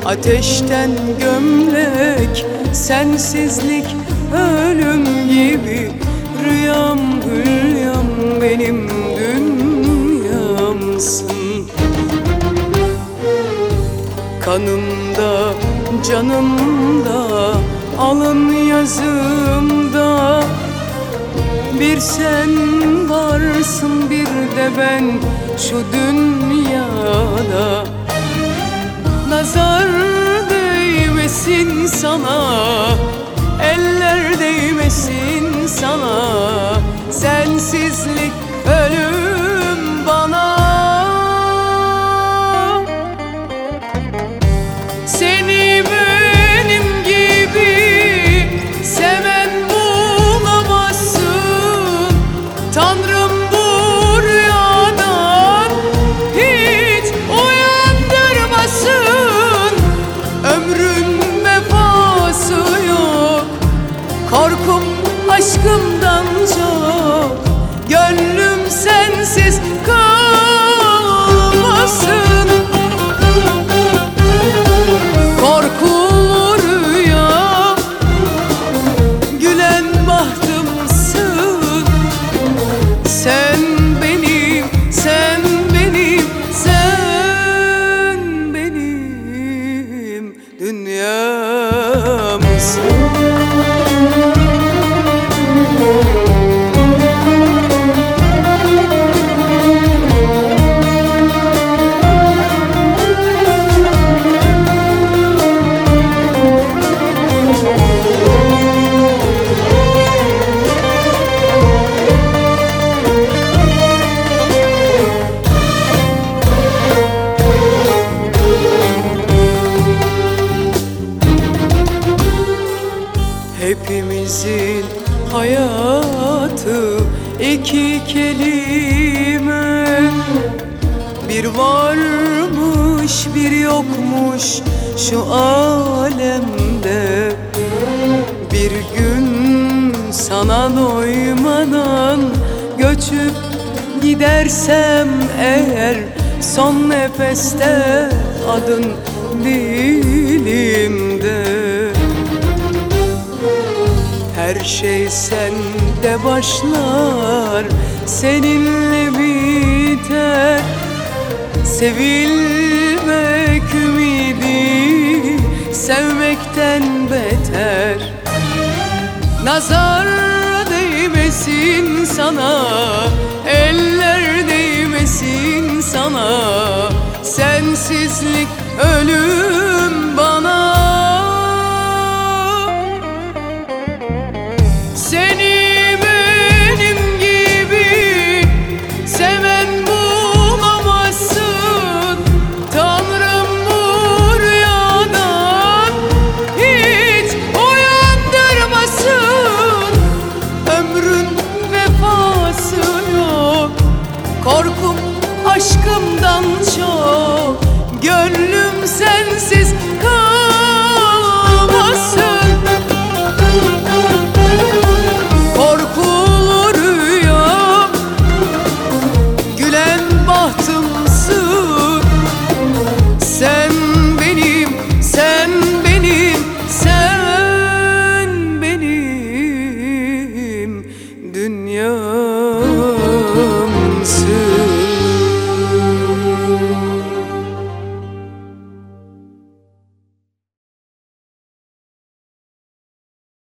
Ateşten gömlek, sensizlik ölüm gibi. Rüyam hülyam benim dünyamsın. Kanımda, canımda, alın yazımda bir sen varsın, bir de ben şu dünyada. Nazar değmesin sana, eller değmesin sana. Sensizlik ölüm bana. Seni benim gibi seven bulamazsın. Tanrım bu rüyadan hiç uyandırmasın. Ömrün vefası yok, korkum aşkımdan çok. Gönlüm sensiz kalmasın. Korkulu rüya, gülen bahtımsın. Sen benim, sen benim, sen benim dünyamsın. Hepimizin hayatı iki kelime. Bir varmış bir yokmuş şu alemde. Bir gün sana doymadan göçüp gidersem eğer, son nefeste adın dilimde. Her şey sende başlar, seninle biter. Sevilmek ümidi sevmekten beter. Nazar değmesin sana, eller değmesin sana. Sensizlik ölüm bana. Seni benim gibi seven bulamazsın. Tanrım bu rüyadan hiç uyandırmasın. Ömrün vefası yok, korkum aşkımdan çok. Gönlüm sensiz kalmasın. Korkulu rüya, gülen bahtımsın. Sen benim, sen benim, sen benim dünya.